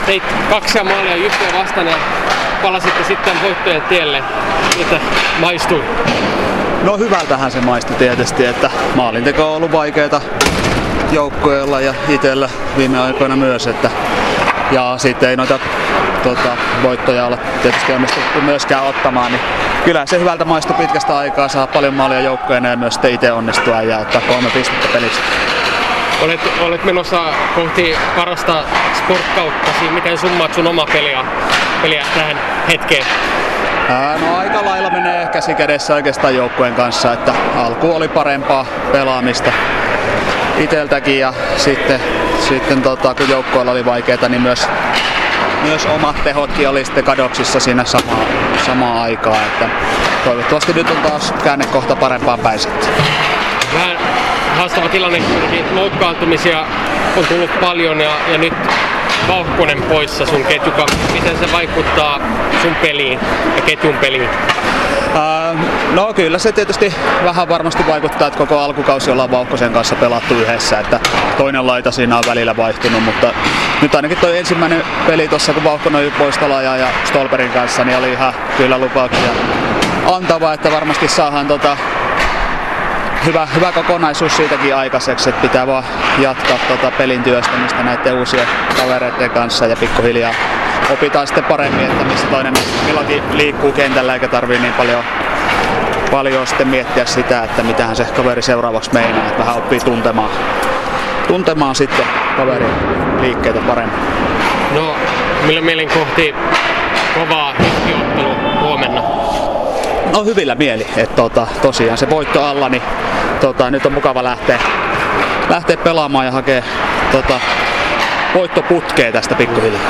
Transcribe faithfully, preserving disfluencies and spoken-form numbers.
teit kaksi maalia Jyppiä vastaan ja palasitte sitten voittojen tielle. Miltä maistui? No hyvältähän se maistui tietysti, että maalinteko on ollut vaikeaa joukkueella ja itsellä viime aikoina myös. Että, ja sitten ei noita tota, voittoja olla tietysti onnistuttu myöskään ottamaan. Niin kyllä se hyvältä maistui pitkästä aikaa, saa paljon maalia joukkueena ja myös sitten itse onnistua ja ottaa kolme pistettä pelistä. Olet, olet menossa kohti parasta sportkauttasi. Miten summaat sun oma peliä, peliä tähän hetkeen? Ää, no aika lailla menee käsi kädessä oikeastaan joukkueen kanssa, että alku oli parempaa pelaamista iteltäkin ja sitten, sitten tota, kun joukkueella oli vaikeaa, niin myös, myös omat tehotkin oli sitten kadoksissa siinä samaa, samaa aikaa. Että toivottavasti nyt on taas käännekohta parempaan päin sitten. Vähän haastava tilanne, loukkaantumisia on tullut paljon ja, ja nyt Vauhkonen poissa sun ketjuka. Miten se vaikuttaa sun peliin ja ketjun peliin? Uh, no kyllä se tietysti vähän varmasti vaikuttaa, että koko alkukausi ollaan Vauhkosen kanssa pelattu yhdessä, että toinen laita siinä on välillä vaihtunut, mutta nyt ainakin toi ensimmäinen peli tuossa kun Vauhkonen oli poistolaja ja Stolperin kanssa, niin oli ihan kyllä lupauksia antava, että varmasti saadaan tota Hyvä, hyvä kokonaisuus siitäkin aikaiseksi, että pitää vaan jatkaa tuota pelin työstämistä näiden uusien kavereiden kanssa ja pikkuhiljaa opitaan sitten paremmin, että missä toinen milloinkin liikkuu kentällä eikä tarvii niin paljon, paljon sitten miettiä sitä, että mitähän se kaveri seuraavaksi meinaa, että vähän oppii tuntemaan, tuntemaan sitten kaverin liikkeitä paremmin. No, millä mielin kohti kovaa ottelu huomenna? No hyvillä mieli, että tota, tosiaan se voitto alla, niin tota, nyt on mukava lähteä, lähteä pelaamaan ja hakea tota, voittoputkea tästä pikkuhiljaa.